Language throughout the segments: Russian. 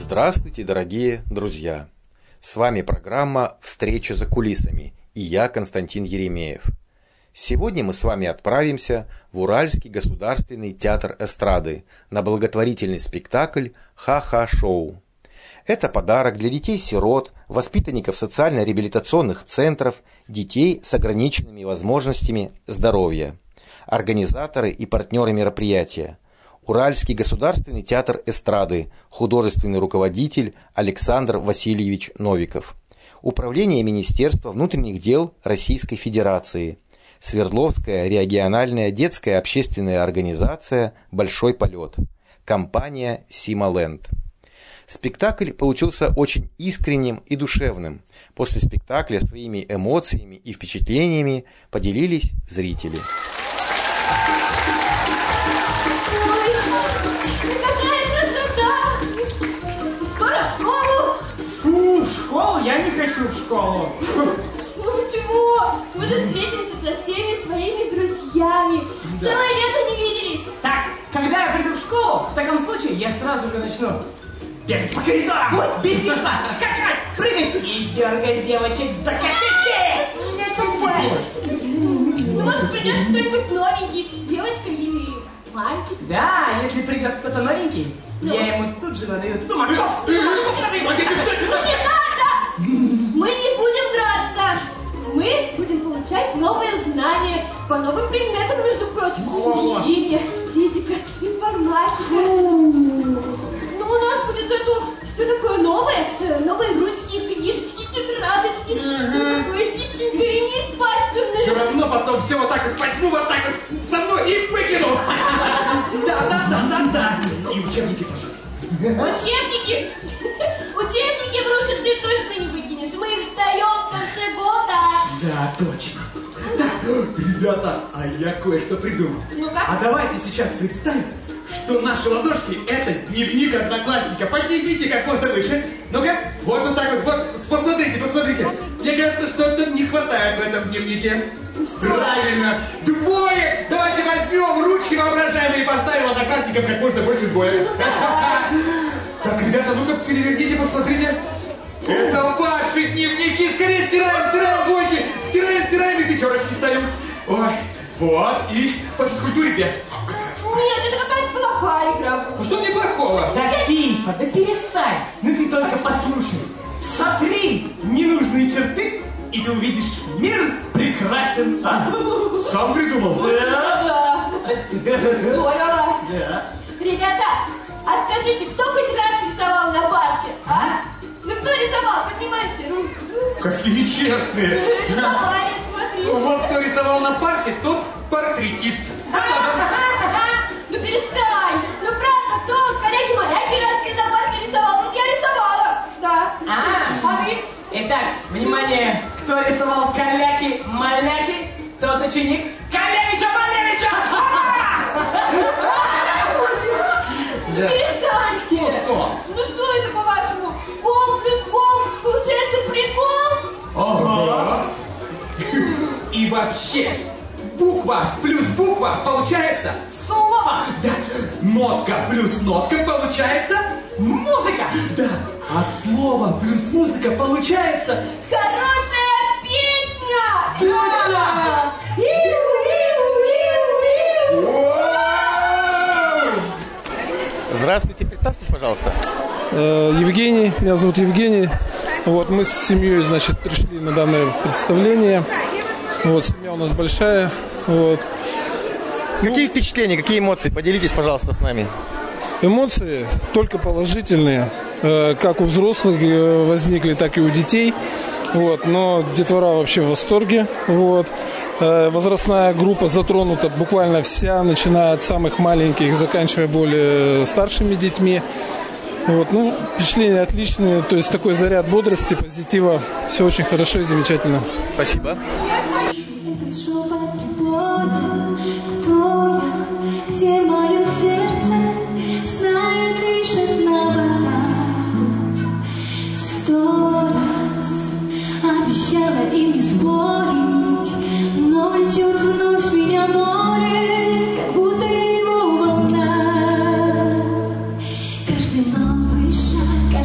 Здравствуйте, дорогие друзья! С вами программа «Встреча за кулисами» и я, Константин Еремеев. Сегодня мы с вами отправимся в Уральский государственный театр эстрады на благотворительный спектакль «Ха-ха-шоу». Это подарок для детей-сирот, воспитанников социально-реабилитационных центров, детей с ограниченными возможностями здоровья. Организаторы и партнеры мероприятия: Уральский государственный театр эстрады, художественный руководитель Александр Васильевич Новиков. Управление Министерства внутренних дел Российской Федерации. Свердловская региональная детская общественная организация «Большой полет». Компания «Сималенд». Спектакль получился очень искренним и душевным. После спектакля своими эмоциями и впечатлениями поделились зрители. В школу? Я не хочу в школу. Ну почему? Мы же встретимся со всеми своими друзьями. Да. Целое лето не виделись. Так, когда я приду в школу, в таком случае я сразу же начну бегать по коридорам, беситься, скакать, прыгать и дергать девочек за косички. Что такое? Ну, может, придет кто-нибудь новенький, девочка или мальчик? Да, если придет кто-то новенький, я ему тут же надаю тумаков. Не надо! Мы не будем драться. Мы будем получать новые знания по новым предметам, между прочим. Химия, физика, информатика. Ну, у нас будет зато все такое новое. Новые ручки, книжечки, тетрадочки. Все такое чистенькое и не испачканное. Все равно потом все вот так вот возьму, вот так вот со мной и выкину. Да. И учебники тоже. Учебники? Учебники, Бруша, ты точно не выкинешь. Мы их сдаем в конце года. Да, точно. Так, ребята, а я кое-что придумал. Ну-ка. А давайте сейчас представим, что наши ладошки — это дневник одноклассника. Поднимите как можно выше. Ну-ка, вот он так вот, посмотрите. Мне кажется, что-то не хватает в этом дневнике. Правильно, двоек! Давайте возьмем ручки воображаемые и поставим одноклассникам как можно больше двоек. Так, ребята, ну-ка переверните, посмотрите. Это ваши дневники. Скорее стираем двойки. Стираем и пятерочки ставим. Ой, вот, и по физкультуре 5. Нет, это какая-то плохая игра. Ну что неплохого? Да, Фифа, да перестань. Ну ты только послушай. Сотри ненужные черты, и ты увидишь, мир прекрасен. Сам придумал? Да. Здорово. Да. Ребята, а скажите, кто хоть раз рисовал на парте, а? Ну кто рисовал? Поднимайте руку. Какие честные. Рисовали, смотри. Вот кто рисовал на парте, тот портретист. Ну перестань. Ну правда, кто коряки-маляки раз на парте рисовал? Вот я рисовала. Да. А вы? Итак, внимание, кто рисовал каляки-маляки, тот ученик Калевича-Малевича! Ну перестаньте! Ну что это, по-вашему? Гол плюс гол получается прикол? Ага. И вообще, буква плюс буква получается слово. Да. Нотка плюс нотка получается музыка. Да. А слово плюс музыка получается хорошая песня! Да! Здравствуйте, представьтесь, пожалуйста. Евгений, меня зовут Евгений. Вот, мы с семьей, значит, пришли на данное представление. Вот, семья у нас большая. Вот. Какие впечатления, какие эмоции? Поделитесь, пожалуйста, с нами. Эмоции только положительные. Как у взрослых возникли, так и у детей. Вот, но детвора вообще в восторге. Вот. Возрастная группа затронута буквально вся, начиная от самых маленьких, заканчивая более старшими детьми. Вот, ну, впечатления отличные, то есть такой заряд бодрости, позитива. Все очень хорошо и замечательно. Спасибо. И не спорить, но влечет вновь меня море, как будто его волна. Каждый новый шаг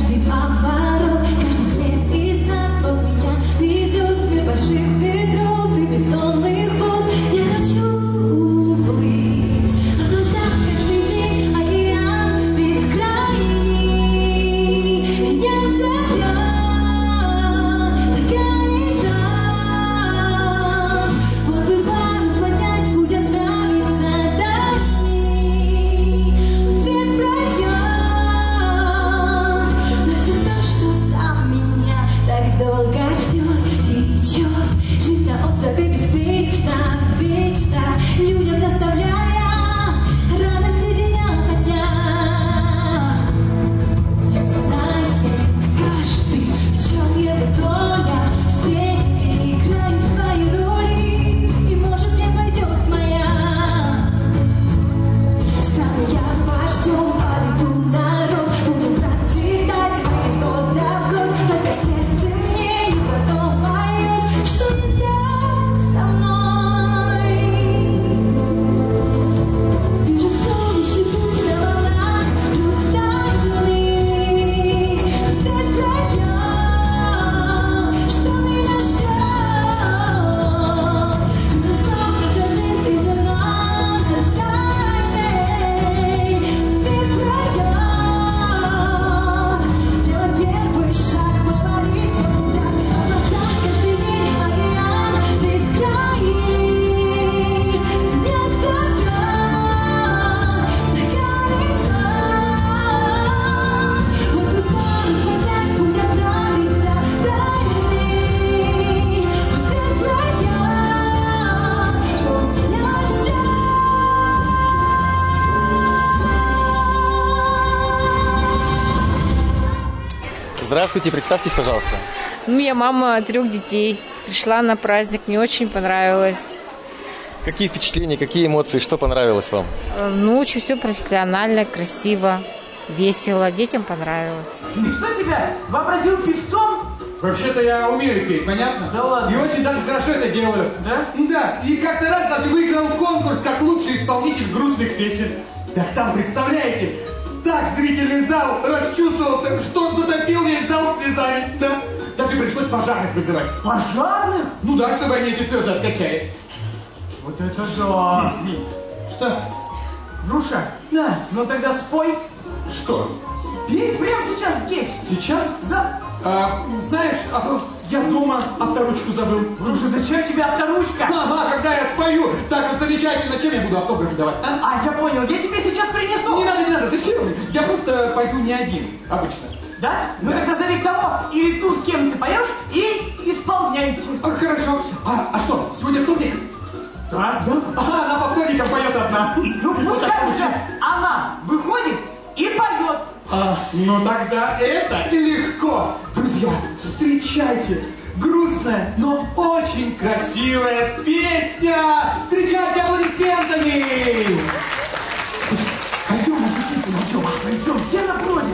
Здравствуйте, представьтесь, пожалуйста. Я мама 3 детей. Пришла на праздник, мне очень понравилось. Какие впечатления, какие эмоции, что понравилось вам? Очень все профессионально, красиво, весело. Детям понравилось. Ты что себя вообразил певцом? Вообще-то я умею петь, понятно? Да ладно. И очень даже хорошо это делаю. Да? Да, и как-то раз даже выиграл конкурс как лучший исполнитель грустных песен. Так там, представляете, так зрительный зал расчувствовался, что он затопил весь зал слезами. Да, даже пришлось пожарных вызывать. Пожарных? Ну да, чтобы они эти слезы откачали. Вот это да. Что? Груша, Да. ну тогда спой. Что? Спеть прямо сейчас здесь. Сейчас? Да. Знаешь, я дома авторучку забыл. Груша, зачем тебе авторучка? Ага, когда я спою, так вот замечательно, чем я буду автографы давать, а? Я понял, я тебе сейчас принесу. Не надо, зачем? Я просто пойду не один, обычно. Да? Ну Да. тогда зови того или ту, с кем ты поешь, и исполняйте. Хорошо. А что, сегодня вторник? Да? Да? Ага, она по вторникам поет одна. Ну пускай уже она выходит и поет. Ну тогда это легко. Друзья, встречайте. Грустная, но очень красивая песня. Встречайте аплодисментами. Слушай, пойдем, пойдем. Где напротив?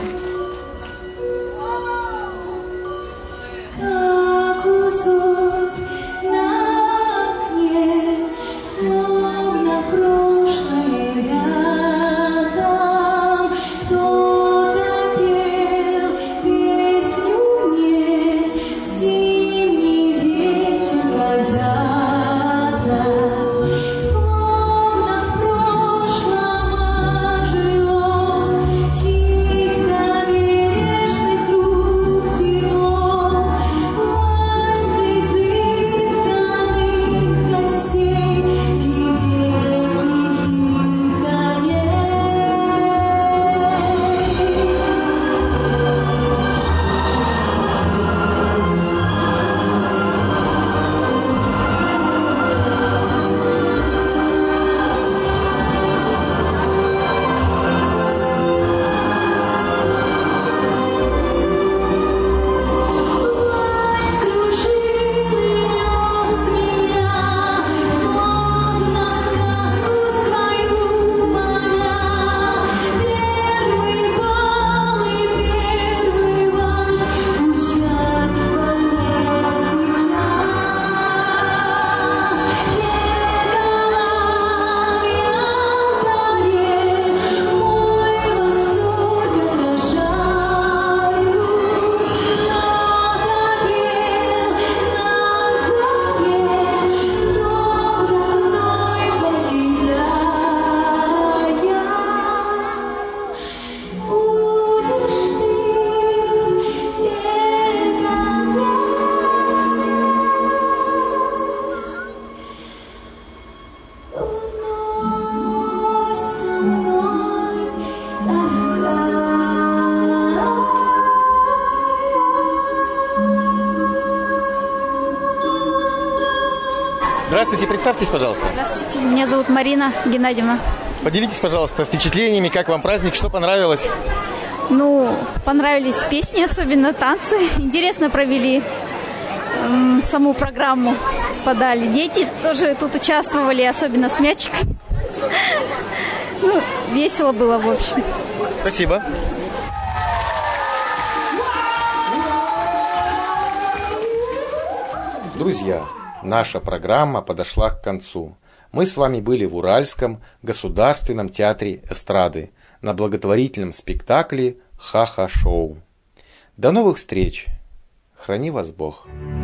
Как узор на окне, словно прошлое рядом. Кто-то пел песню мне в зимний вечер когда-то. Словно в прошлом ожило чьих-то бережных рук тепло. Вальс изысканных гостей и великих коней. Вальс кружил и нес меня, словно в сказку свою маня. Первый бал и первый вальс звучат во мне сейчас. Зеркала в янтаре мой восторг отражают. Кто-то пел на заре, добротной повидая. Будешь ты где-то рядом, вновь со мной, Здравствуйте, представьтесь, пожалуйста. Здравствуйте, меня зовут Марина Геннадьевна. Поделитесь, пожалуйста, впечатлениями, как вам праздник, что понравилось? Понравились песни, особенно танцы. Интересно провели саму программу, подали. Дети тоже тут участвовали, особенно с мячиком. Весело было, в общем. Спасибо. Друзья, наша программа подошла к концу. Мы с вами были в Уральском государственном театре эстрады на благотворительном спектакле «Ха-ха-шоу». До новых встреч! Храни вас Бог!